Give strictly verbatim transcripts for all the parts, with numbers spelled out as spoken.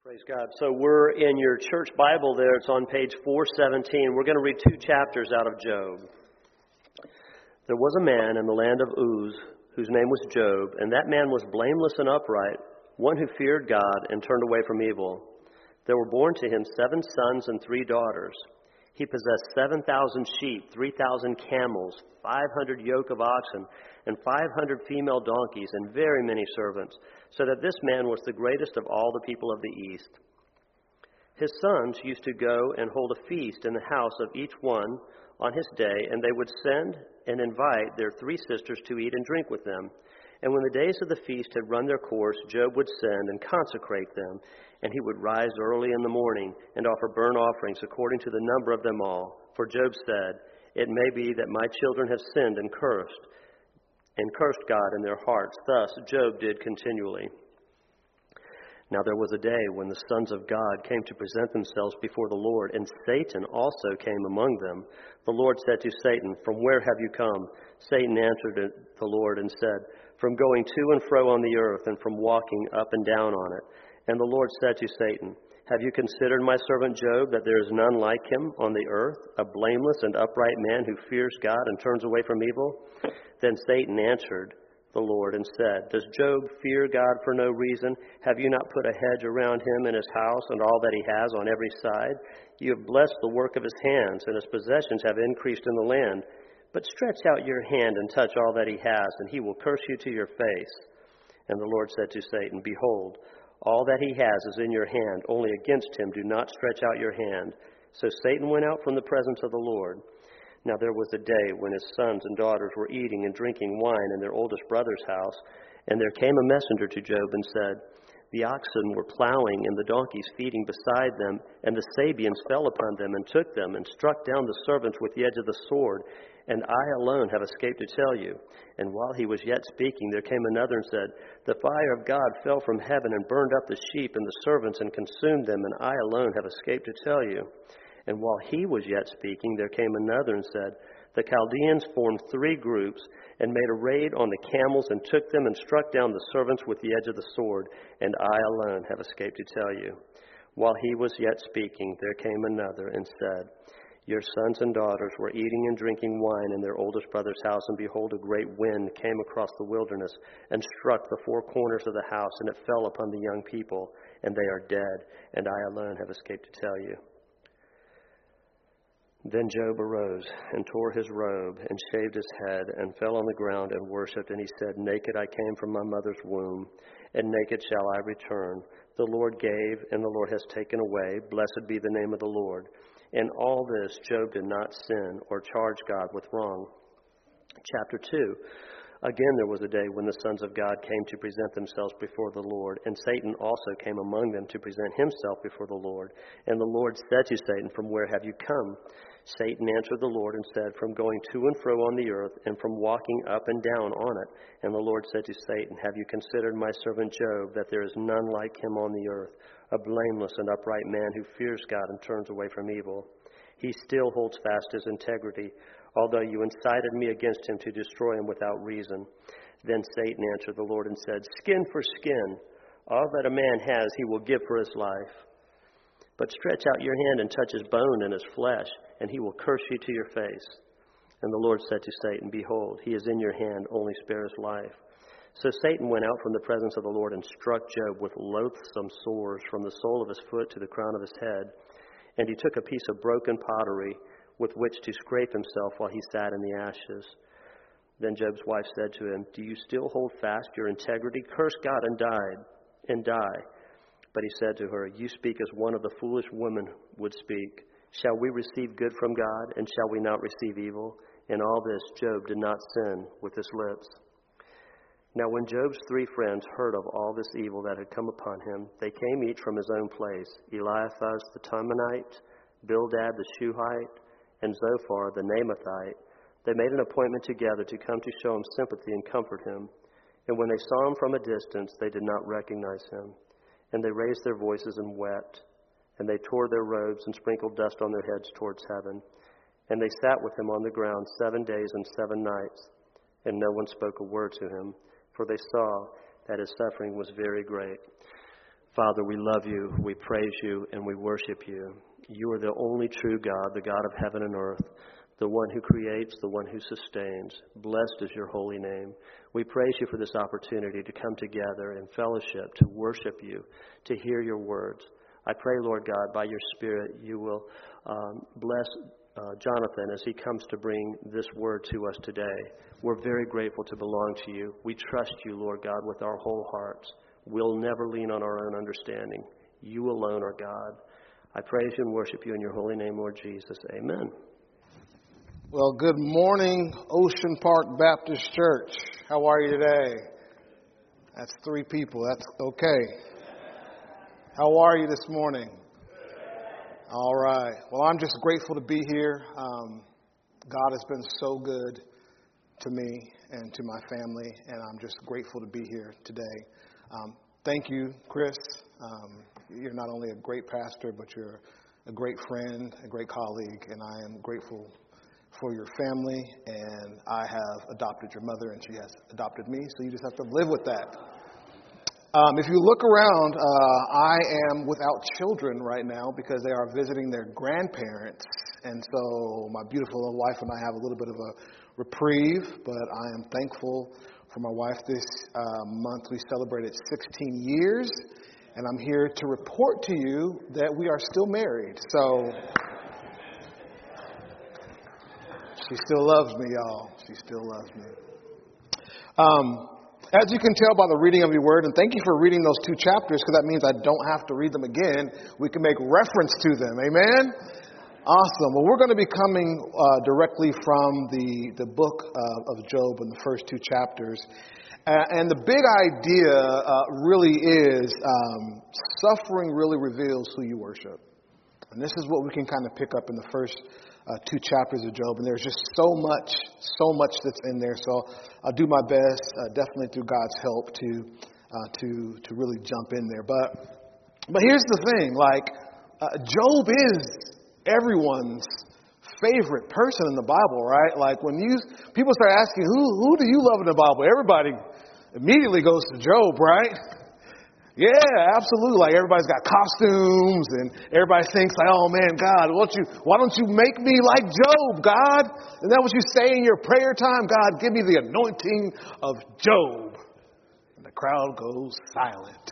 Praise God. So we're in your church Bible there. It's on page four seventeen. We're going to read two chapters out of Job. There was a man in the land of Uz whose name was Job, and that man was blameless and upright, one who feared God and turned away from evil. There were born to him seven sons and three daughters. He possessed seven thousand sheep, three thousand camels, five hundred yoke of oxen, and five hundred female donkeys, and very many servants, so that this man was the greatest of all the people of the east. His sons used to go and hold a feast in the house of each one on his day, and they would send and invite their three sisters to eat and drink with them. And when the days of the feast had run their course, Job would send and consecrate them, and he would rise early in the morning and offer burnt offerings according to the number of them all. For Job said, "It may be that my children have sinned and cursed, and cursed God in their hearts." Thus Job did continually. Now there was a day when the sons of God came to present themselves before the Lord, and Satan also came among them. The Lord said to Satan, "From where have you come?" Satan answered the Lord and said, "From going to and fro on the earth, and from walking up and down on it." And the Lord said to Satan, "Have you considered my servant Job, that there is none like him on the earth, a blameless and upright man who fears God and turns away from evil?" Then Satan answered the Lord and said, "Does Job fear God for no reason? Have you not put a hedge around him and his house and all that he has on every side? You have blessed the work of his hands, and his possessions have increased in the land. But stretch out your hand and touch all that he has, and he will curse you to your face." And the Lord said to Satan, "Behold, all that he has is in your hand. Only against him do not stretch out your hand." So Satan went out from the presence of the Lord. Now there was a day when his sons and daughters were eating and drinking wine in their oldest brother's house, and there came a messenger to Job and said, "The oxen were plowing and the donkeys feeding beside them, and the Sabeans fell upon them and took them and struck down the servants with the edge of the sword, and I alone have escaped to tell you." And while he was yet speaking, there came another and said, "The fire of God fell from heaven and burned up the sheep and the servants and consumed them, and I alone have escaped to tell you." And while he was yet speaking, there came another and said, "The Chaldeans formed three groups and made a raid on the camels and took them and struck down the servants with the edge of the sword, and I alone have escaped to tell you." While he was yet speaking, there came another and said, "Your sons and daughters were eating and drinking wine in their oldest brother's house, and behold, a great wind came across the wilderness and struck the four corners of the house, and it fell upon the young people, and they are dead, and I alone have escaped to tell you." Then Job arose and tore his robe and shaved his head and fell on the ground and worshipped. And he said, "Naked I came from my mother's womb, and naked shall I return. The Lord gave, and the Lord has taken away. Blessed be the name of the Lord." In all this, Job did not sin or charge God with wrong. Chapter two. Again, there was a day when the sons of God came to present themselves before the Lord, and Satan also came among them to present himself before the Lord. And the Lord said to Satan, "From where have you come?" Satan answered the Lord and said, "From going to and fro on the earth, and from walking up and down on it." And the Lord said to Satan, "Have you considered my servant Job, that there is none like him on the earth, a blameless and upright man who fears God and turns away from evil? He still holds fast his integrity, although you incited me against him to destroy him without reason." Then Satan answered the Lord and said, "Skin for skin. All that a man has he will give for his life. But stretch out your hand and touch his bone and his flesh, and he will curse you to your face." And the Lord said to Satan, "Behold, he is in your hand, only spare his life." So Satan went out from the presence of the Lord and struck Job with loathsome sores from the sole of his foot to the crown of his head. And he took a piece of broken pottery with which to scrape himself while he sat in the ashes. Then Job's wife said to him, "Do you still hold fast your integrity? Curse God and died and die." But he said to her, "You speak as one of the foolish women would speak. Shall we receive good from God, and shall we not receive evil?" In all this, Job did not sin with his lips. Now when Job's three friends heard of all this evil that had come upon him, they came each from his own place, Eliphaz the Temanite, Bildad the Shuhite, and Zophar the Naamathite. They made an appointment together to come to show him sympathy and comfort him. And when they saw him from a distance, they did not recognize him. And they raised their voices and wept. And they tore their robes and sprinkled dust on their heads towards heaven. And they sat with him on the ground seven days and seven nights. And no one spoke a word to him, for they saw that his suffering was very great. Father, we love you, we praise you, and we worship you. You are the only true God, the God of heaven and earth, the one who creates, the one who sustains. Blessed is your holy name. We praise you for this opportunity to come together in fellowship, to worship you, to hear your words. I pray, Lord God, by your Spirit, you will um, bless uh, Jonathan as he comes to bring this word to us today. We're very grateful to belong to you. We trust you, Lord God, with our whole hearts. We'll never lean on our own understanding. You alone are God. I praise you and worship you in your holy name, Lord Jesus. Amen. Well, good morning, Ocean Park Baptist Church. How are you today? That's three people. That's okay. How are you this morning? All right. Well, I'm just grateful to be here. Um, God has been so good to me and to my family, and I'm just grateful to be here today. Um, thank you, Chris. Um, you're not only a great pastor, but you're a great friend, a great colleague, and I am grateful for your family. And I have adopted your mother, and she has adopted me, so you just have to live with that. Um, if you look around, uh, I am without children right now because they are visiting their grandparents, and so my beautiful wife and I have a little bit of a reprieve, but I am thankful for my wife. This uh, month we celebrated sixteen years, and I'm here to report to you that we are still married. So she still loves me, y'all. She still loves me. Um, as you can tell by the reading of your word, and thank you for reading those two chapters, because that means I don't have to read them again. We can make reference to them. Amen? Awesome. Well, we're going to be coming uh, directly from the, the book uh, of Job in the first two chapters. Uh, and the big idea uh, really is um, suffering really reveals who you worship. And this is what we can kind of pick up in the first uh, two chapters of Job. And there's just so much, so much that's in there. So I'll do my best, uh, definitely through God's help, to uh, to to really jump in there. But but here's the thing, like uh, Job is everyone's favorite person in the Bible, right? Like when you people start asking, who who do you love in the Bible? Everybody immediately goes to Job, right? Yeah, absolutely. Like everybody's got costumes and everybody thinks like, oh man, God, why don't you why don't you make me like Job, God? Isn't that what you say in your prayer time? God, give me the anointing of Job. And the crowd goes silent.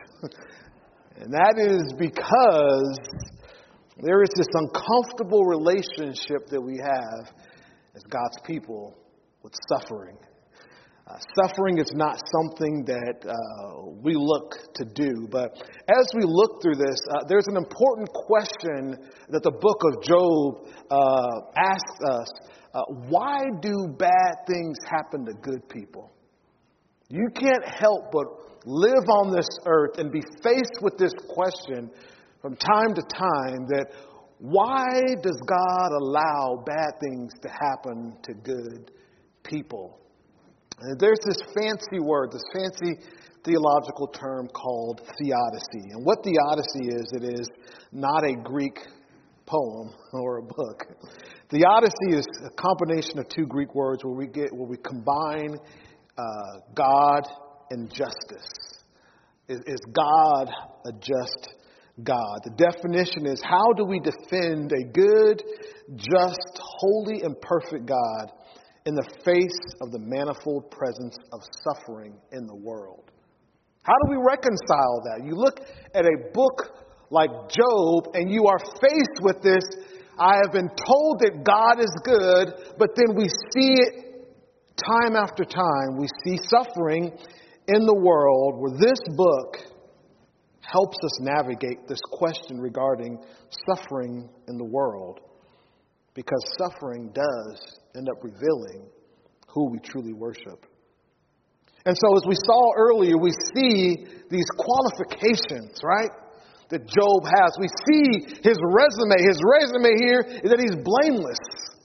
And that is because there is this uncomfortable relationship that we have as God's people with suffering. Uh, suffering is not something that uh, we look to do. But as we look through this, uh, there's an important question that the book of Job uh, asks us. Uh, why do bad things happen to good people? You can't help but live on this earth and be faced with this question from time to time, that why does God allow bad things to happen to good people? And there's this fancy word, this fancy theological term called theodicy. And what theodicy is, it is not a Greek poem or a book. Theodicy is a combination of two Greek words where we get where we combine uh, God and justice. Is, is God a just God? The definition is, how do we defend a good, just, holy, and perfect God in the face of the manifold presence of suffering in the world? How do we reconcile that? You look at a book like Job and you are faced with this, I have been told that God is good, but then we see it time after time. We see suffering in the world, where this book helps us navigate this question regarding suffering in the world. Because suffering does end up revealing who we truly worship. And so as we saw earlier, we see these qualifications, right, that Job has. We see his resume. His resume here is that he's blameless.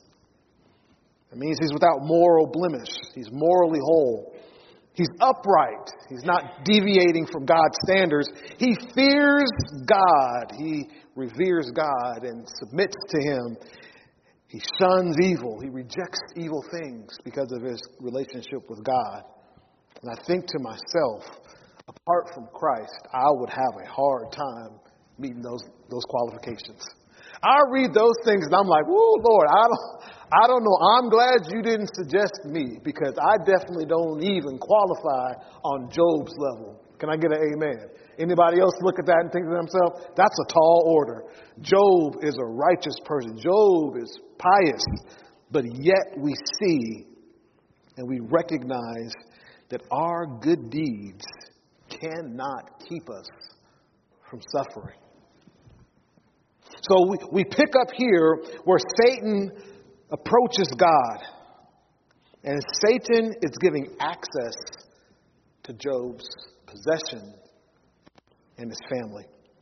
It means he's without moral blemish. He's morally whole. He's upright. He's not deviating from God's standards. He fears God. He reveres God and submits to Him. He shuns evil. He rejects evil things because of his relationship with God. And I think to myself, apart from Christ, I would have a hard time meeting those those qualifications. I read those things and I'm like, "Whoa, Lord, I don't, I don't know. I'm glad you didn't suggest me because I definitely don't even qualify on Job's level." Can I get an amen? Anybody else look at that and think to themselves, that's a tall order. Job is a righteous person. Job is pious. But yet we see and we recognize that our good deeds cannot keep us from suffering. So we, we pick up here where Satan approaches God. And Satan is giving access to Job's possession and his family.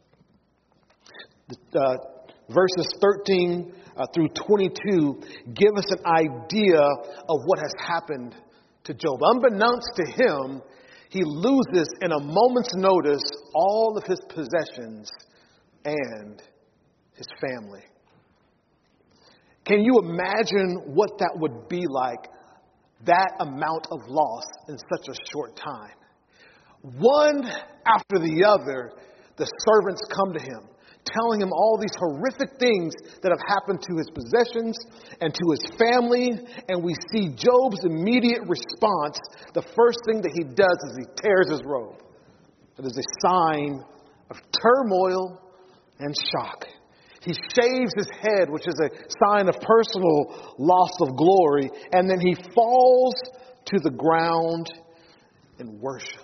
Uh, verses thirteen uh, through twenty-two give us an idea of what has happened to Job. Unbeknownst to him, he loses in a moment's notice all of his possessions and his family. Can you imagine what that would be like, that amount of loss in such a short time? One after the other, the servants come to him, telling him all these horrific things that have happened to his possessions and to his family. And we see Job's immediate response. The first thing that he does is he tears his robe. It is a sign of turmoil and shock. He shaves his head, which is a sign of personal loss of glory. And then he falls to the ground in worship.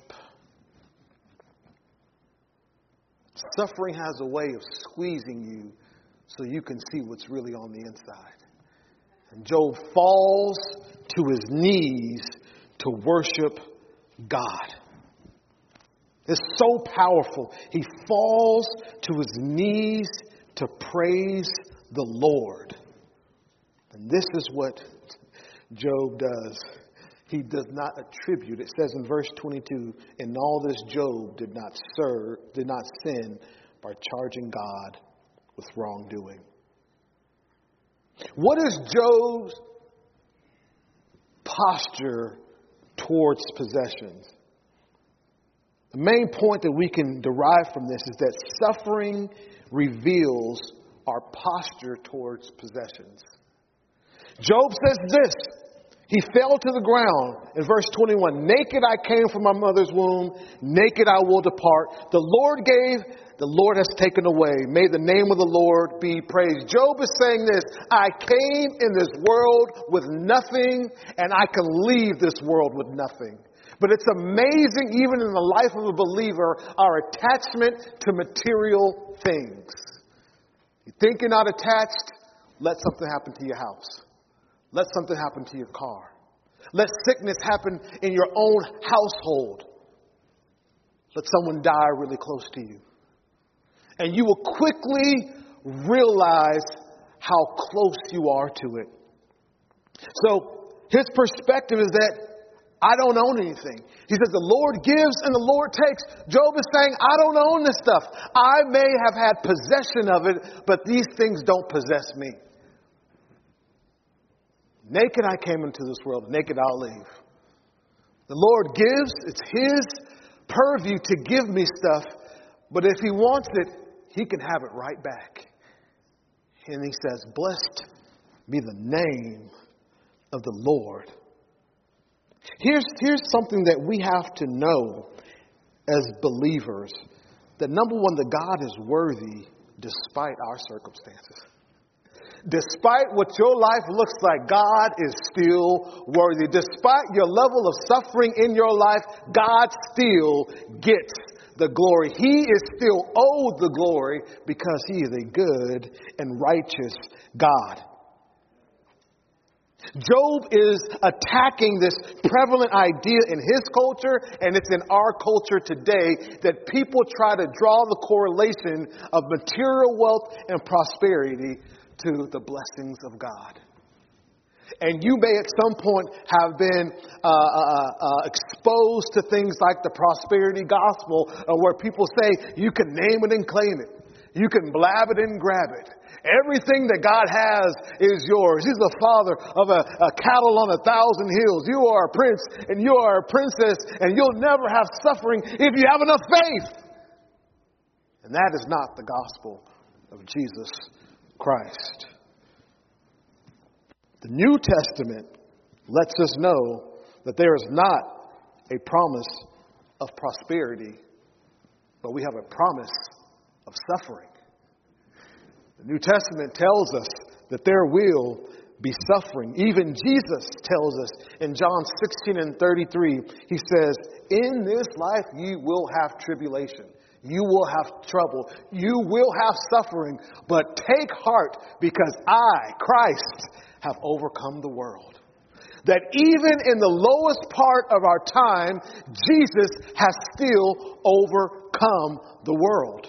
Suffering has a way of squeezing you so you can see what's really on the inside. And Job falls to his knees to worship God. It's so powerful. He falls to his knees to praise the Lord. And this is what Job does. He does not attribute. It says in verse twenty-two, in all this Job did not serve, did not sin by charging God with wrongdoing. What is Job's posture towards possessions? The main point that we can derive from this is that suffering reveals our posture towards possessions. Job says this. He fell to the ground in verse twenty-one. Naked I came from my mother's womb. Naked I will depart. The Lord gave, the Lord has taken away. May the name of the Lord be praised. Job is saying this. I came in this world with nothing, and I can leave this world with nothing. But it's amazing, even in the life of a believer, our attachment to material things. You think you're not attached? Let something happen to your house. Let something happen to your car. Let sickness happen in your own household. Let someone die really close to you. And you will quickly realize how close you are to it. So his perspective is that I don't own anything. He says the Lord gives and the Lord takes. Job is saying, I don't own this stuff. I may have had possession of it, but these things don't possess me. Naked I came into this world, naked I'll leave. The Lord gives, it's His purview to give me stuff, but if He wants it, He can have it right back. And He says, blessed be the name of the Lord. Here's, here's something that we have to know as believers, that number one, that God is worthy despite our circumstances. Despite what your life looks like, God is still worthy. Despite your level of suffering in your life, God still gets the glory. He is still owed the glory because He is a good and righteous God. Job is attacking this prevalent idea in his culture, and it's in our culture today, that people try to draw the correlation of material wealth and prosperity to the blessings of God. And you may at some point have been uh, uh, uh, exposed to things like the prosperity gospel, uh, where people say you can name it and claim it. You can blab it and grab it. Everything that God has is yours. He's the father of a, a cattle on a thousand hills. You are a prince and you are a princess, and you'll never have suffering if you have enough faith. And that is not the gospel of Jesus Christ. The New Testament lets us know that there is not a promise of prosperity, but we have a promise of suffering. The New Testament tells us that there will be suffering. Even Jesus tells us in John sixteen and thirty-three, he says, in this life you will have tribulation. You will have trouble. You will have suffering. But take heart, because I, Christ, have overcome the world. That even in the lowest part of our time, Jesus has still overcome the world.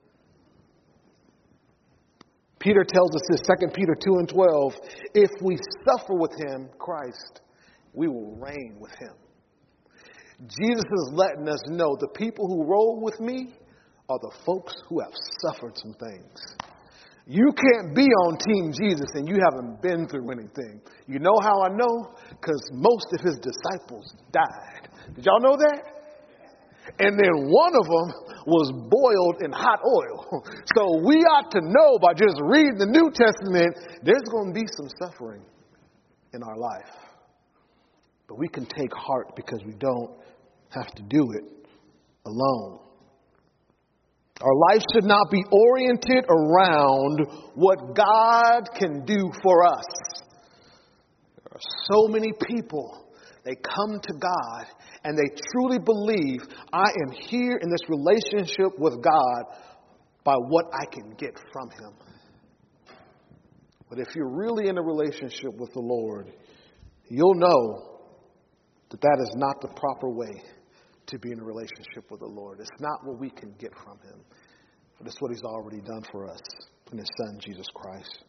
Peter tells us this, Second Peter two and twelve, if we suffer with him, Christ, we will reign with him. Jesus is letting us know the people who roll with me are the folks who have suffered some things. You can't be on Team Jesus and you haven't been through anything. You know how I know? Because most of his disciples died. Did y'all know that? And then one of them was boiled in hot oil. So we ought to know by just reading the New Testament, there's going to be some suffering in our life. But we can take heart because we don't have to do it alone. Our life should not be oriented around what God can do for us. There are so many people, they come to God and they truly believe, I am here in this relationship with God by what I can get from him. But if you're really in a relationship with the Lord, you'll know that that is not the proper way to be in a relationship with the Lord. It's not what we can get from him, but it's what he's already done for us in his son, Jesus Christ.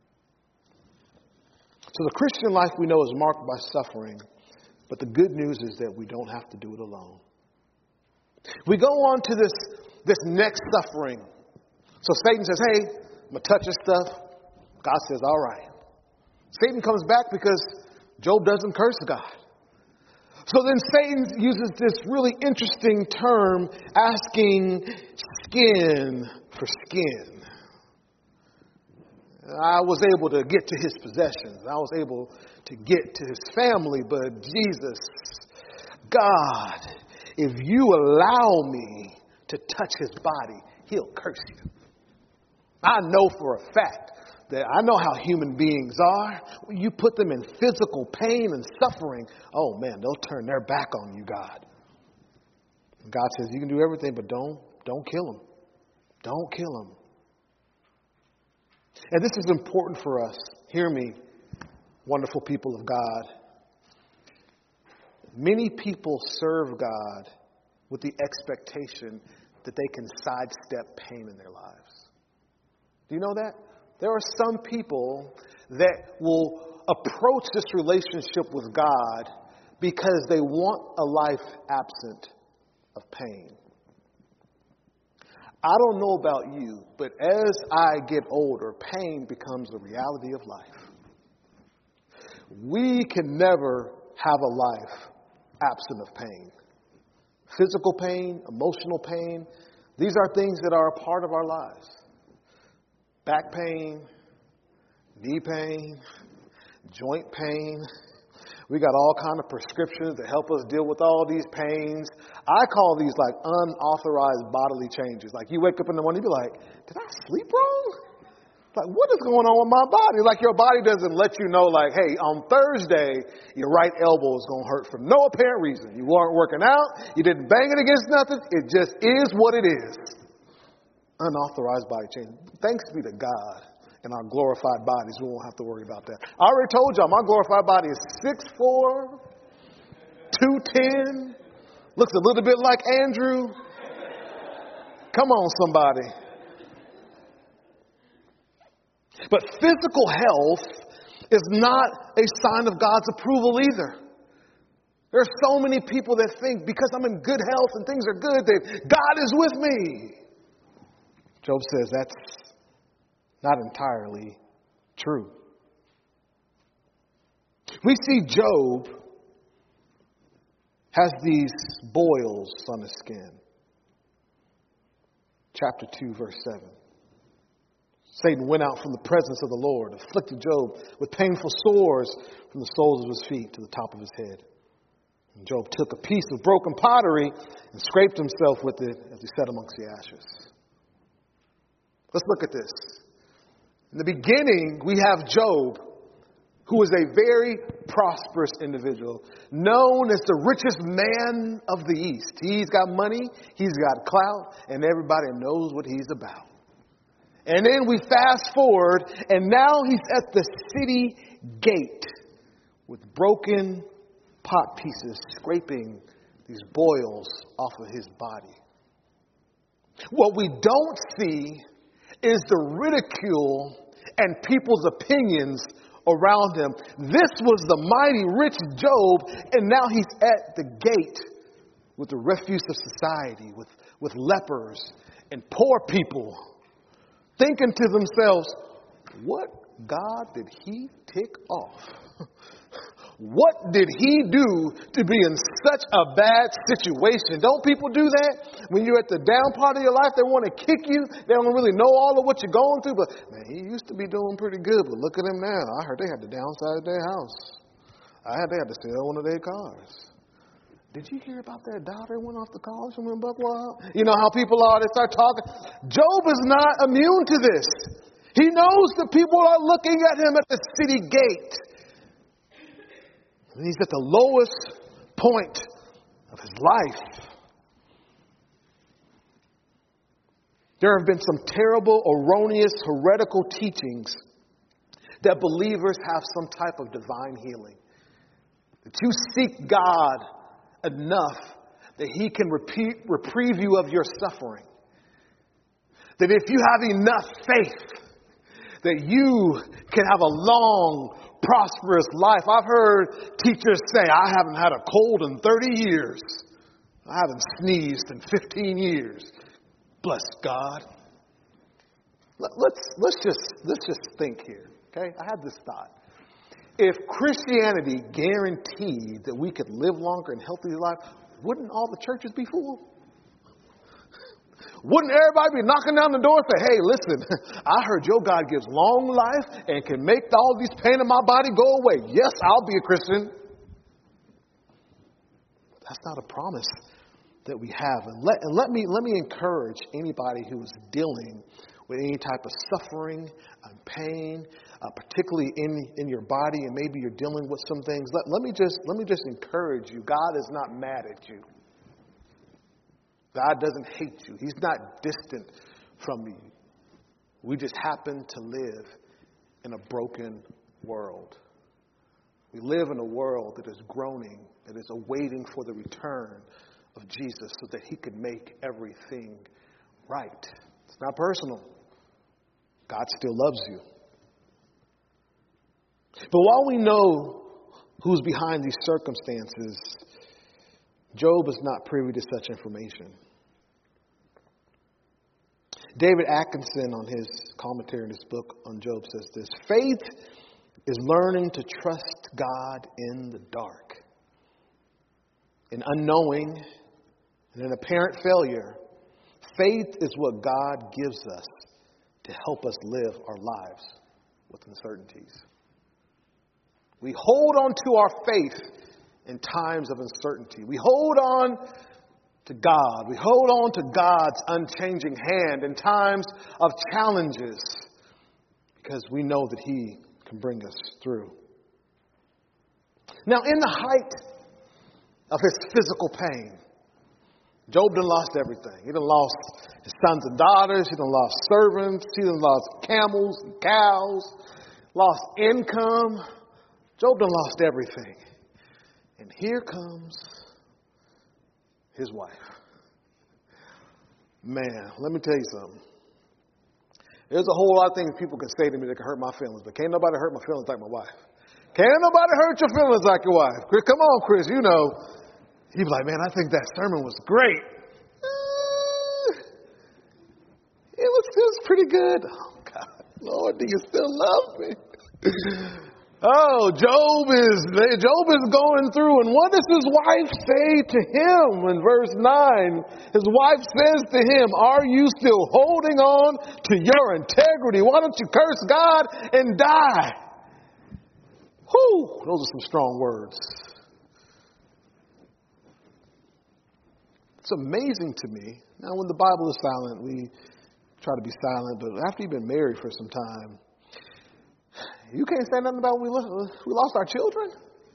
So the Christian life we know is marked by suffering, but the good news is that we don't have to do it alone. We go on to this, this next suffering. So Satan says, hey, I'm going to touch this stuff. God says, all right. Satan comes back because Job doesn't curse God. So then Satan uses this really interesting term, asking skin for skin. I was able to get to his possessions. I was able to get to his family. But Jesus, God, if you allow me to touch his body, he'll curse you. I know for a fact that I know how human beings are. When you put them in physical pain and suffering, oh man, they'll turn their back on you, God. And God says, you can do everything, but don't, don't kill them. Don't kill them. And this is important for us. Hear me, wonderful people of God. Many people serve God with the expectation that they can sidestep pain in their lives. Do you know that? There are some people that will approach this relationship with God because they want a life absent of pain. I don't know about you, but as I get older, pain becomes a reality of life. We can never have a life absent of pain. Physical pain, emotional pain, these are things that are a part of our lives. Back pain, knee pain, joint pain. We got all kind of prescriptions to help us deal with all these pains. I call these like unauthorized bodily changes. Like you wake up in the morning, you be like, did I sleep wrong? Like, what is going on with my body? Like your body doesn't let you know, like, hey, on Thursday, your right elbow is going to hurt for no apparent reason. You weren't working out. You didn't bang it against nothing. It just is what it is. Unauthorized body change. Thanks be to God and our glorified bodies. We won't have to worry about that. I already told y'all my glorified body is six foot four, two ten, looks a little bit like Andrew. Come on, somebody. But physical health is not a sign of God's approval either. There are so many people that think because I'm in good health and things are good that God is with me. Job says that's not entirely true. We see Job has these boils on his skin. Chapter two, verse seven. Satan went out from the presence of the Lord, afflicted Job with painful sores from the soles of his feet to the top of his head. And Job took a piece of broken pottery and scraped himself with it as he sat amongst the ashes. Let's look at this. In the beginning, we have Job, who is a very prosperous individual, known as the richest man of the East. He's got money, he's got clout, and everybody knows what he's about. And then we fast forward, and now he's at the city gate with broken pot pieces scraping these boils off of his body. What we don't see is the ridicule and people's opinions around him. This was the mighty rich Job, and now he's at the gate with the refuse of society, with, with lepers and poor people, thinking to themselves, what God did he tick off? What did he do to be in such a bad situation? Don't people do that? When you're at the down part of your life, they want to kick you. They don't really know all of what you're going through. But, man, he used to be doing pretty good. But look at him now. I heard they had to downsize their house. I heard they had to sell one of their cars. Did you hear about that daughter went off to college from in Buckwild? You know how people are. They start talking. Job is not immune to this. He knows that people are looking at him at the city gate. He's at the lowest point of his life. There have been some terrible, erroneous, heretical teachings that believers have some type of divine healing. That you seek God enough that he can repeat, reprieve you of your suffering. That if you have enough faith, that you can have a long, prosperous life. I've heard teachers say, I haven't had a cold in thirty years. I haven't sneezed in fifteen years. Bless God. Let's, let's, just, let's just think here, okay? I had this thought. If Christianity guaranteed that we could live longer and healthier life, wouldn't all the churches be full? Wouldn't everybody be knocking down the door and say, hey, listen, I heard your God gives long life and can make all these pain in my body go away. Yes, I'll be a Christian. That's not a promise that we have. And let, and let me let me encourage anybody who is dealing with any type of suffering and pain, uh, particularly in, in your body, and maybe you're dealing with some things. Let, let me just let me just encourage you. God is not mad at you. God doesn't hate you. He's not distant from you. We just happen to live in a broken world. We live in a world that is groaning, that is awaiting for the return of Jesus so that he could make everything right. It's not personal. God still loves you. But while we know who's behind these circumstances, Job is not privy to such information. David Atkinson, on his commentary in his book on Job, says this: faith is learning to trust God in the dark. In unknowing and in apparent failure, faith is what God gives us to help us live our lives with uncertainties. We hold on to our faith in times of uncertainty. We hold on to God. We hold on to God's unchanging hand in times of challenges because we know that he can bring us through. Now, in the height of his physical pain, Job done lost everything. He done lost his sons and daughters. He done lost servants. He done lost camels and cows. Lost income. Job done lost everything. And here comes his wife. Man, let me tell you something. There's a whole lot of things people can say to me that can hurt my feelings, but can't nobody hurt my feelings like my wife. Can't nobody hurt your feelings like your wife. Chris, come on, Chris, you know. He'd be like, man, I think that sermon was great. Uh, it was pretty good. Oh, God, Lord, do you still love me? Oh, Job is, Job is going through, and what does his wife say to him in verse nine? His wife says to him, are you still holding on to your integrity? Why don't you curse God and die? Whew, those are some strong words. It's amazing to me. Now, when the Bible is silent, we try to be silent, but after you've been married for some time, you can't say nothing about we lost, we lost our children.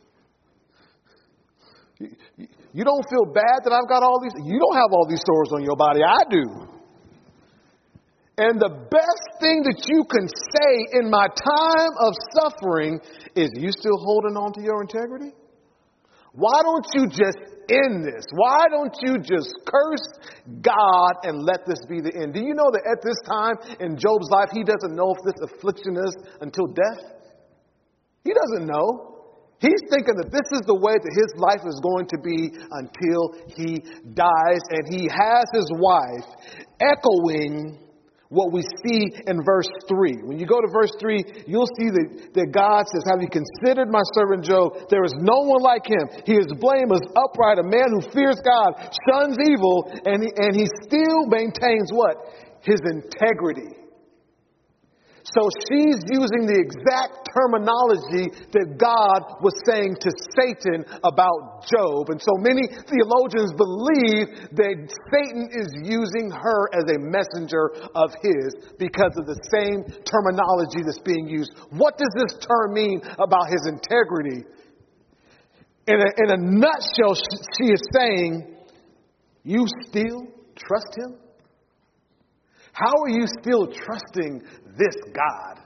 You, you don't feel bad that I've got all these. You don't have all these sores on your body. I do. And the best thing that you can say in my time of suffering is, you still holding on to your integrity? Why don't you just end this? Why don't you just curse God and let this be the end? Do you know that at this time in Job's life, he doesn't know if this affliction is until death? He doesn't know. He's thinking that this is the way that his life is going to be until he dies. And he has his wife echoing what we see in verse three. When you go to verse three, you'll see that, that God says, have you considered my servant Job? There is no one like him. He is blameless, upright, a man who fears God, shuns evil, and he, and he still maintains what? His integrity. So she's using the exact terminology that God was saying to Satan about Job. And so many theologians believe that Satan is using her as a messenger of his because of the same terminology that's being used. What does this term mean about his integrity? In a, in a nutshell, she is saying, you still trust him? How are you still trusting this God?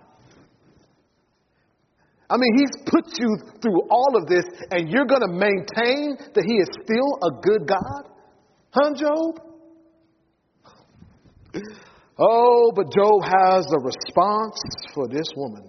I mean, he's put you through all of this, and you're going to maintain that he is still a good God? Huh, Job? Oh, but Job has a response for this woman.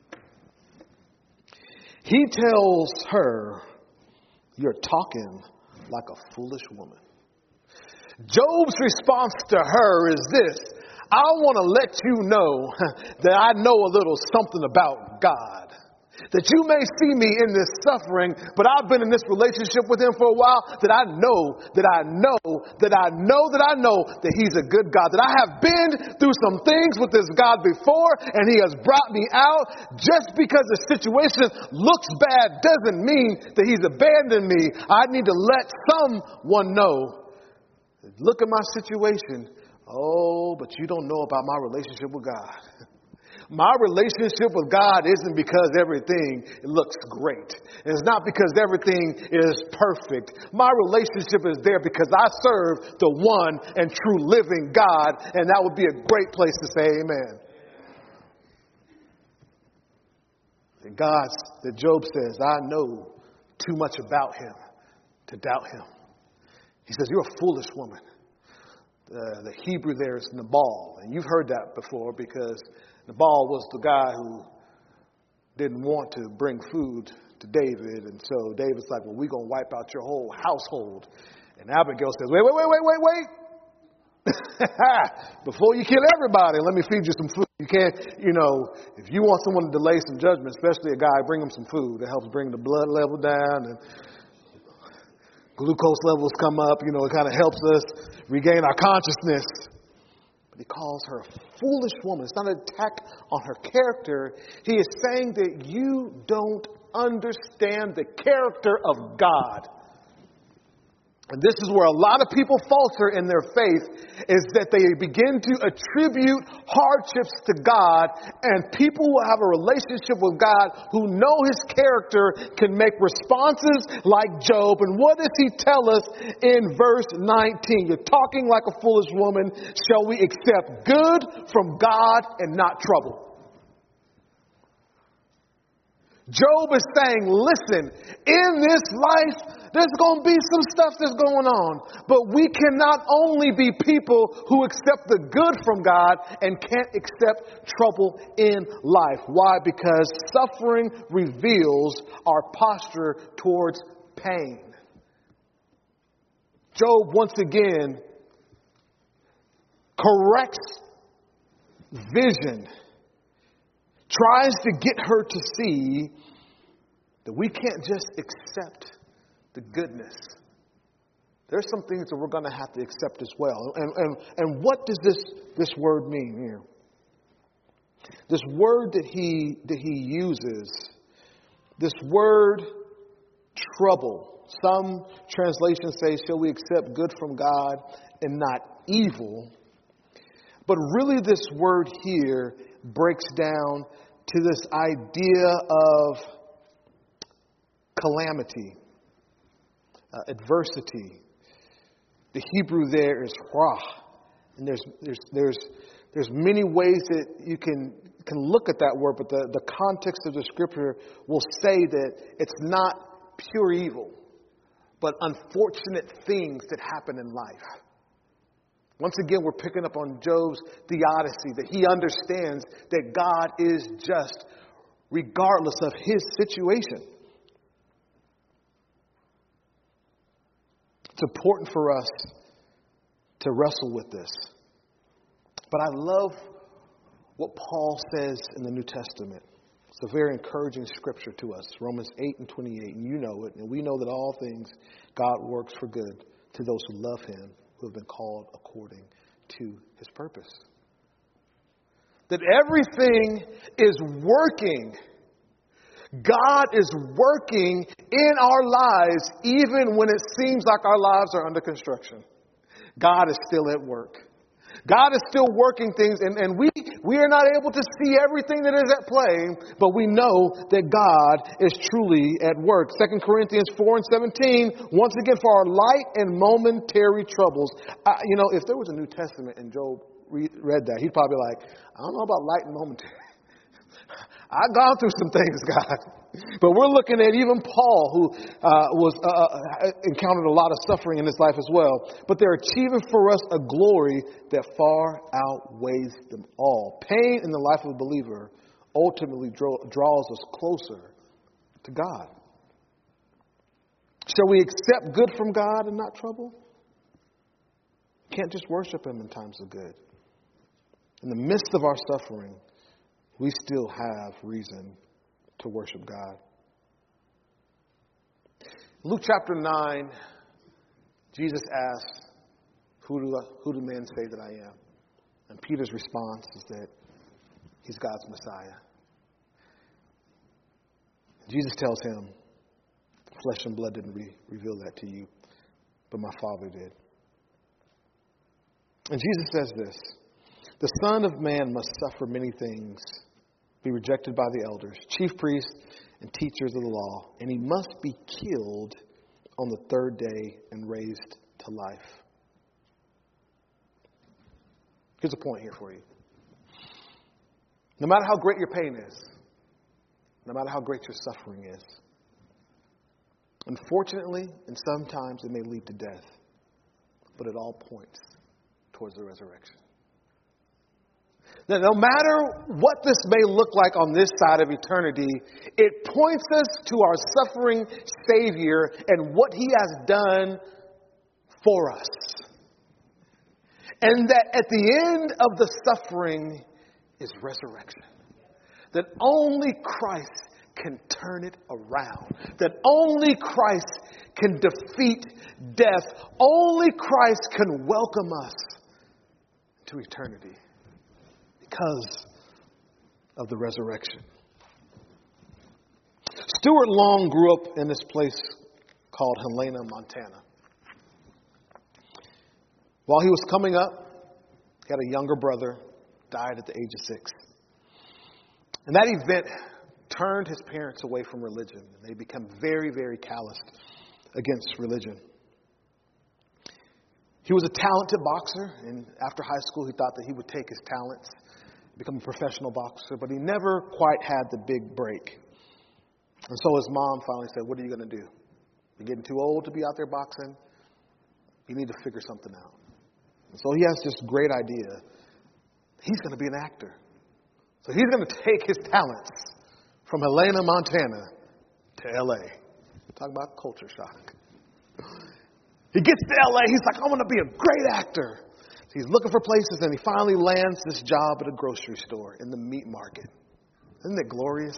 He tells her, you're talking like a foolish woman. Job's response to her is this: I want to let you know that I know a little something about God. That you may see me in this suffering, but I've been in this relationship with him for a while, that I know, that I know, that I know, that I know that he's a good God. That I have been through some things with this God before, and he has brought me out. Just because the situation looks bad doesn't mean that he's abandoned me. I need to let someone know. Look at my situation. Oh, but you don't know about my relationship with God. My relationship with God isn't because everything looks great. It's not because everything is perfect. My relationship is there because I serve the one and true living God, and that would be a great place to say amen. And God, that Job says, I know too much about him to doubt him. He says, you're a foolish woman. Uh, the Hebrew there is Nabal. And you've heard that before because Nabal was the guy who didn't want to bring food to David. And so David's like, well, we're going to wipe out your whole household. And Abigail says, wait, wait, wait, wait, wait, wait. Before you kill everybody, let me feed you some food. You can't, you know, if you want someone to delay some judgment, especially a guy, bring him some food. It helps bring the blood level down and glucose levels come up, you know, it kind of helps us regain our consciousness. But he calls her a foolish woman. It's not an attack on her character. He is saying that you don't understand the character of God. And this is where a lot of people falter in their faith, is that they begin to attribute hardships to God, and people who have a relationship with God, who know his character, can make responses like Job. And what does he tell us in verse nineteen? You're talking like a foolish woman. Shall we accept good from God and not trouble? Job is saying, listen, in this life, there's going to be some stuff that's going on. But we cannot only be people who accept the good from God and can't accept trouble in life. Why? Because suffering reveals our posture towards pain. Job once again corrects vision, tries to get her to see that we can't just accept the goodness. There's some things that we're going to have to accept as well. And, and, and what does this, this word mean here? This word that he, that he uses, this word trouble. Some translations say, shall we accept good from God and not evil? But really this word here breaks down to this idea of calamity, uh, adversity. The Hebrew there is rah. And there's, there's, there's, there's many ways that you can, can look at that word, but the, the context of the scripture will say that it's not pure evil, but unfortunate things that happen in life. Once again, we're picking up on Job's theodicy, that he understands that God is just regardless of his situation. It's important for us to wrestle with this. But I love what Paul says in the New Testament. It's a very encouraging scripture to us, Romans eight and twenty-eight, and you know it. And we know that all things God works for good to those who love him, who have been called according to his purpose. That everything is working. God is working in our lives even when it seems like our lives are under construction. God is still at work. God is still working things, and, and we, we are not able to see everything that is at play, but we know that God is truly at work. Second Corinthians four and seventeen, once again, for our light and momentary troubles. I, you know, if there was a New Testament and Job read, read that, he'd probably be like, I don't know about light and momentary. I've gone through some things, God. But we're looking at even Paul, who uh, was uh, encountered a lot of suffering in his life as well. But they're achieving for us a glory that far outweighs them all. Pain in the life of a believer ultimately draw, draws us closer to God. Shall we accept good from God and not trouble? Can't just worship him in times of good. In the midst of our suffering, we still have reason to worship God. Luke chapter nine, Jesus asks, who do, who do men say that I am? And Peter's response is that he's God's Messiah. Jesus tells him, flesh and blood didn't re- reveal that to you, but my Father did. And Jesus says this, the Son of Man must suffer many things, be rejected by the elders, chief priests, and teachers of the law, and he must be killed on the third day and raised to life. Here's a point here for you. No matter how great your pain is, no matter how great your suffering is, unfortunately, and sometimes it may lead to death, but it all points towards the resurrection. Now, no matter what this may look like on this side of eternity, it points us to our suffering Savior and what he has done for us. And that at the end of the suffering is resurrection. That only Christ can turn it around. That only Christ can defeat death. Only Christ can welcome us to eternity. Because of the resurrection. Stuart Long grew up in this place called Helena, Montana. While he was coming up, he had a younger brother, died at the age of six. And that event turned his parents away from religion. And they became very, very calloused against religion. He was a talented boxer, and after high school he thought that he would take his talents, become a professional boxer, but he never quite had the big break. And so his mom finally said, what are you going to do? You're getting too old to be out there boxing. You need to figure something out. And so he has this great idea. He's going to be an actor. So he's going to take his talents from Helena, Montana to L A. Talk about culture shock. He gets to L A. He's like, I want to be a great actor. So he's looking for places, and he finally lands this job at a grocery store in the meat market. Isn't it glorious?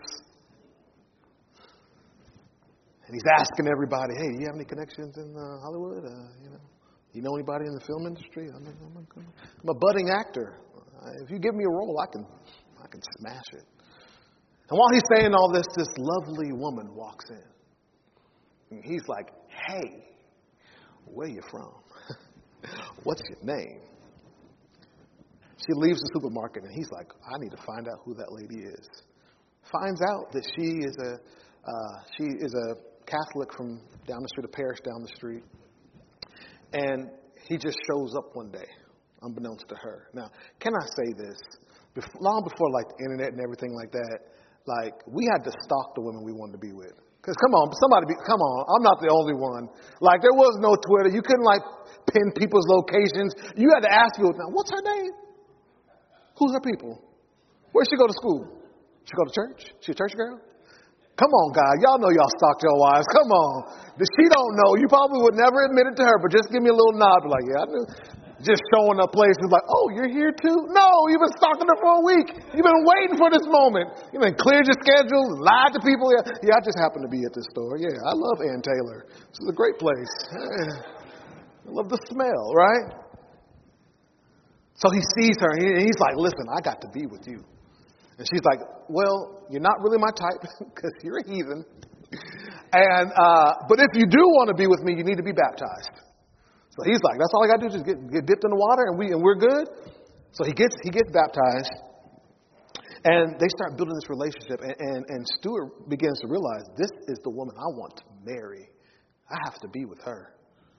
And he's asking everybody, hey, you have any connections in uh, Hollywood? Uh, you know, you know anybody in the film industry? I'm, I'm, I'm a budding actor. Uh, if you give me a role, I can, I can smash it. And while he's saying all this, this lovely woman walks in. And he's like, hey, where you from? What's your name? She leaves the supermarket, and he's like, I need to find out who that lady is. Finds out that she is a uh, she is a Catholic from down the street, a parish down the street. And he just shows up one day, unbeknownst to her. Now, can I say this? Before, long before like the internet and everything like that, like we had to stalk the women we wanted to be with. Because come on, somebody, be, come on, I'm not the only one. Like there was no Twitter. You couldn't like pin people's locations. You had to ask people, now, what's her name? Who's her people? Where'd she go to school? She go to church? She a church girl? Come on, guys. Y'all know y'all stalked your wives. Come on. But she don't know. You probably would never admit it to her, but just give me a little nod. Be like, yeah, I knew. Just showing up places like, oh, you're here too? No, you've been stalking her for a week. You've been waiting for this moment. You've been cleared your schedule, lied to people. Yeah, yeah, I just happened to be at this store. Yeah, I love Ann Taylor. This is a great place. I love the smell, right? So he sees her, and he's like, listen, I got to be with you. And she's like, well, you're not really my type because you're a heathen. And uh, but if you do want to be with me, you need to be baptized. So he's like, that's all I got to do, just get, get dipped in the water, and, we, and we're good. So he gets he gets baptized, and they start building this relationship. And, and, and Stuart begins to realize, this is the woman I want to marry. I have to be with her.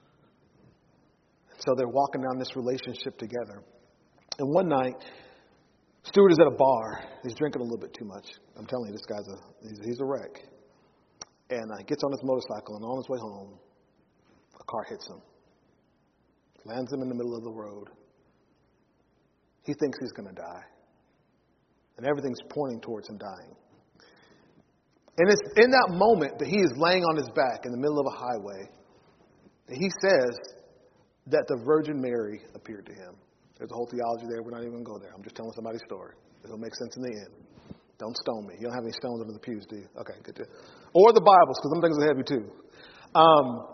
So they're walking down this relationship together. And one night, Stuart is at a bar. He's drinking a little bit too much. I'm telling you, this guy's a he's, he's a wreck. And uh, he gets on his motorcycle, and on his way home, a car hits him. Lands him in the middle of the road. He thinks he's going to die. And everything's pointing towards him dying. And it's in that moment that he is laying on his back in the middle of a highway that he says that the Virgin Mary appeared to him. There's a whole theology there. We're not even going to go there. I'm just telling somebody's story. It'll make sense in the end. Don't stone me. You don't have any stones under the pews, do you? Okay, good. To, or the Bibles, because some things are heavy too. Um,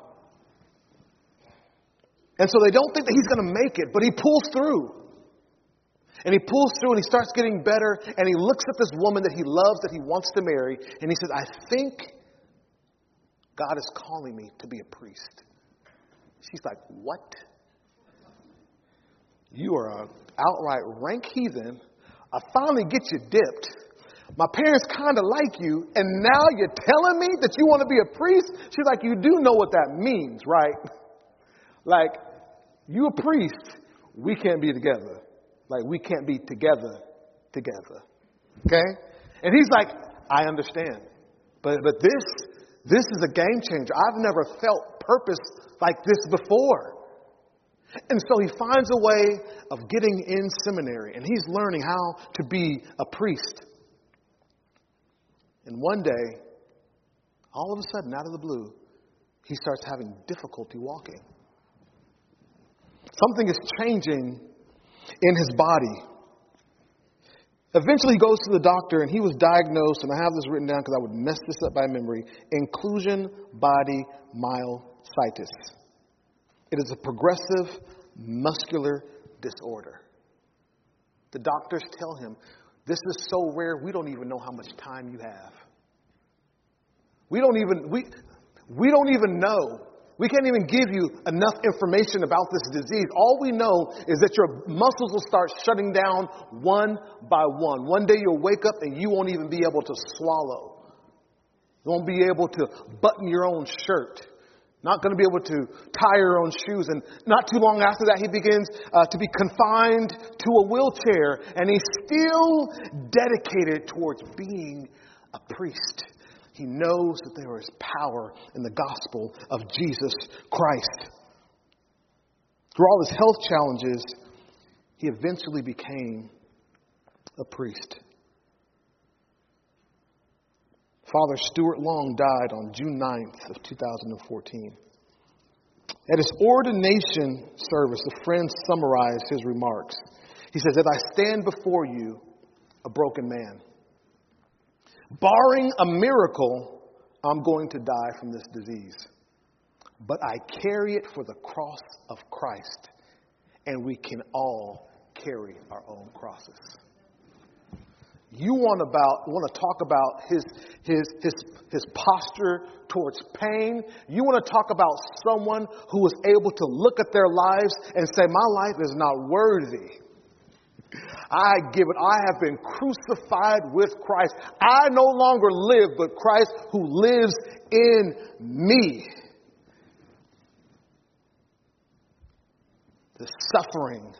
and so they don't think that he's going to make it, but he pulls through. And he pulls through and he starts getting better. And he looks at this woman that he loves, that he wants to marry. And he says, I think God is calling me to be a priest. She's like, what? You are an outright rank heathen. I finally get you dipped. My parents kind of like you, and now you're telling me that you want to be a priest? She's like, you do know what that means, right? Like, you a priest, we can't be together. Like, we can't be together, together. Okay? And he's like, I understand. But but this, this is a game changer. I've never felt purpose like this before. And so he finds a way of getting in seminary, and he's learning how to be a priest. And one day, all of a sudden, out of the blue, he starts having difficulty walking. Something is changing in his body. Eventually, he goes to the doctor, and he was diagnosed, and I have this written down because I would mess this up by memory, inclusion body myositis. It is a progressive muscular disorder. The doctors tell him, this is so rare, we don't even know how much time you have. We don't even, we, we don't even know. We can't even give you enough information about this disease. All we know is that your muscles will start shutting down one by one. One day you'll wake up and you won't even be able to swallow. You won't be able to button your own shirt. Not going to be able to tie your own shoes. And not too long after that, he begins uh, to be confined to a wheelchair. And he's still dedicated towards being a priest. He knows that there is power in the gospel of Jesus Christ. Through all his health challenges, he eventually became a priest. Father Stuart Long died on June ninth of two thousand fourteen. At his ordination service, a friend summarized his remarks. He says, "As I stand before you, a broken man, barring a miracle, I'm going to die from this disease. But I carry it for the cross of Christ, and we can all carry our own crosses." You want about want to talk about his his his his posture towards pain. You want to talk about someone who is able to look at their lives and say, "My life is not worthy. I give it. I have been crucified with Christ. I no longer live, but Christ who lives in me." The suffering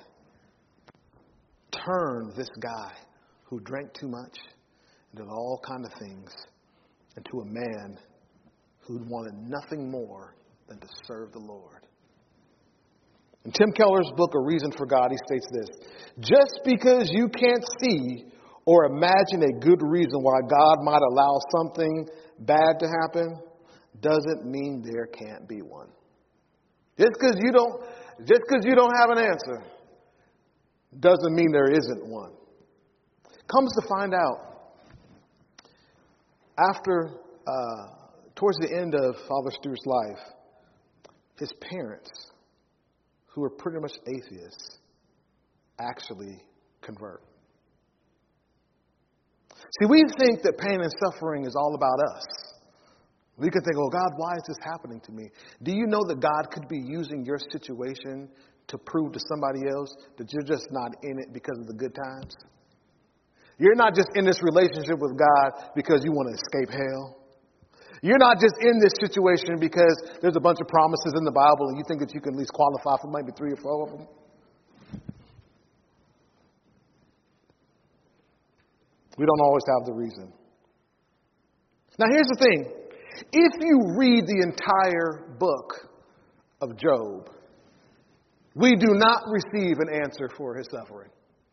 turned this guy who drank too much and did all kind of things into a man who wanted nothing more than to serve the Lord. In Tim Keller's book, A Reason for God, he states this: "Just because you can't see or imagine a good reason why God might allow something bad to happen doesn't mean there can't be one." Just because you don't, just because you don't have an answer doesn't mean there isn't one. Comes to find out, after, uh, towards the end of Father Stewart's life, his parents, who were pretty much atheists, actually convert. See, we think that pain and suffering is all about us. We could think, "Oh God, why is this happening to me?" Do you know that God could be using your situation to prove to somebody else that you're just not in it because of the good times? You're not just in this relationship with God because you want to escape hell. You're not just in this situation because there's a bunch of promises in the Bible and you think that you can at least qualify for maybe three or four of them. We don't always have the reason. Now here's the thing. If you read the entire book of Job, we do not receive an answer for his suffering.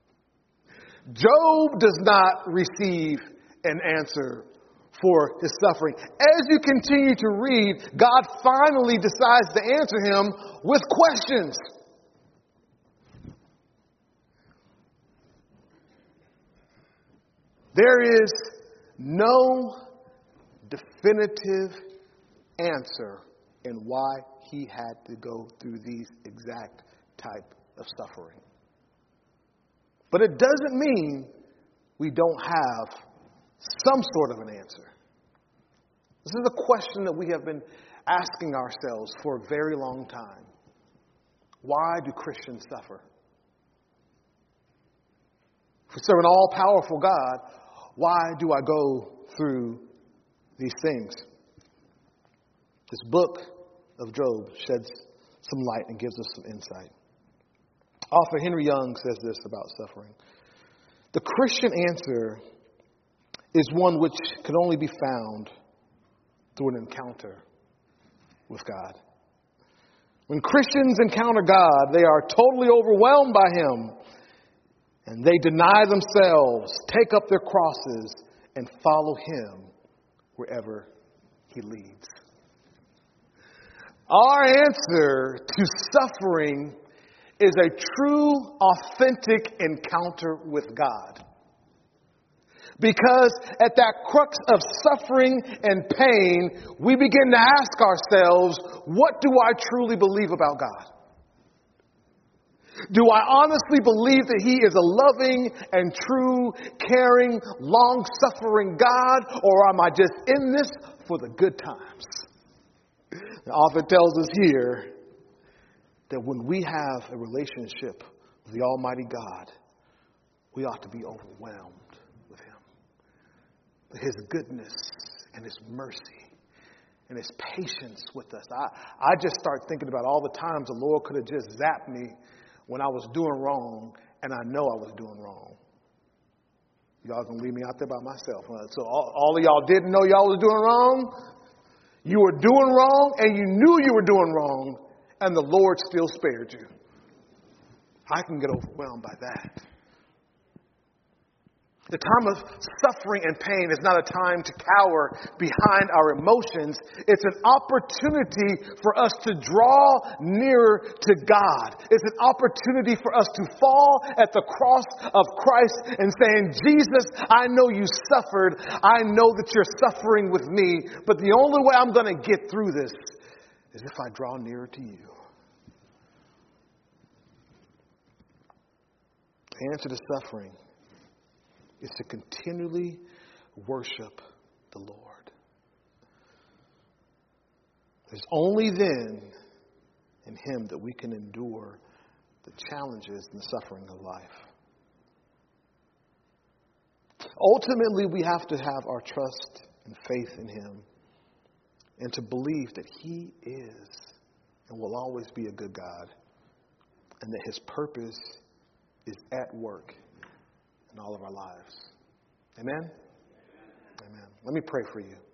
Job does not receive an answer for his suffering. As you continue to read, God finally decides to answer him with questions. There is no definitive answer in why he had to go through these exact type of suffering. But it doesn't mean we don't have some sort of an answer. This is a question that we have been asking ourselves for a very long time. Why do Christians suffer? If we serve an all-powerful God, why do I go through these things? This book of Job sheds some light and gives us some insight. Author Henry Young says this about suffering: "The Christian answer is one which can only be found through an encounter with God. When Christians encounter God, they are totally overwhelmed by Him, and they deny themselves, take up their crosses, and follow Him wherever He leads." Our answer to suffering is a true, authentic encounter with God. Because at that crux of suffering and pain, we begin to ask ourselves, what do I truly believe about God? Do I honestly believe that He is a loving and true, caring, long-suffering God? Or am I just in this for the good times? The author tells us here that when we have a relationship with the Almighty God, we ought to be overwhelmed with Him. His goodness and His mercy and His patience with us. I, I just start thinking about all the times the Lord could have just zapped me when I was doing wrong and I know I was doing wrong. Y'all gonna leave me out there by myself. Huh? So all, all of y'all didn't know y'all was doing wrong. You were doing wrong and you knew you were doing wrong, and the Lord still spared you. I can get overwhelmed by that. The time of suffering and pain is not a time to cower behind our emotions. It's an opportunity for us to draw nearer to God. It's an opportunity for us to fall at the cross of Christ and saying, Jesus, I know you suffered. I know that you're suffering with me. But the only way I'm going to get through this is if I draw nearer to you. The answer to suffering is to continually worship the Lord. There's only then in Him that we can endure the challenges and the suffering of life. Ultimately, we have to have our trust and faith in Him and to believe that He is and will always be a good God and that His purpose is at work in all of our lives. Amen? Amen. Let me pray for you.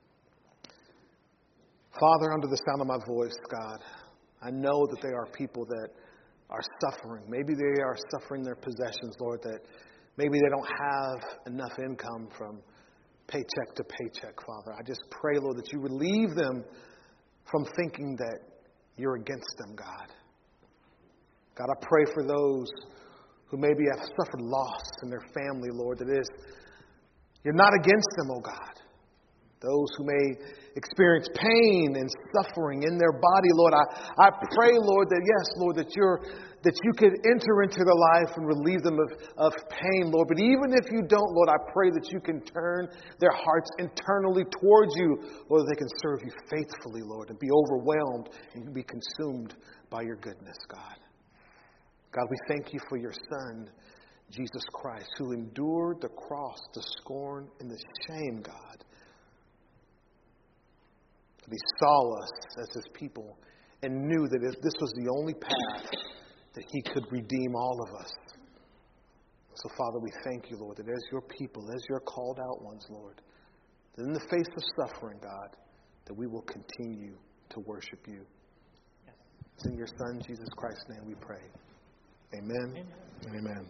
Father, under the sound of my voice, God, I know that there are people that are suffering. Maybe they are suffering their possessions, Lord, that maybe they don't have enough income from paycheck to paycheck, Father. I just pray, Lord, that you relieve them from thinking that you're against them, God. God, I pray for those who maybe have suffered loss in their family, Lord, that is, you're not against them, oh God. Those who may experience pain and suffering in their body, Lord, I, I pray, Lord, that yes, Lord, that you're that you could enter into their life and relieve them of, of pain, Lord. But even if you don't, Lord, I pray that you can turn their hearts internally towards you, Lord, that they can serve you faithfully, Lord, and be overwhelmed and be consumed by your goodness, God. God, we thank you for your Son, Jesus Christ, who endured the cross, the scorn, and the shame, God. That He saw us as His people and knew that if this was the only path, that He could redeem all of us. So, Father, we thank you, Lord, that as your people, as your called out ones, Lord, that in the face of suffering, God, that we will continue to worship you. It's in your Son, Jesus Christ's name, we pray. Amen. Amen. Amen.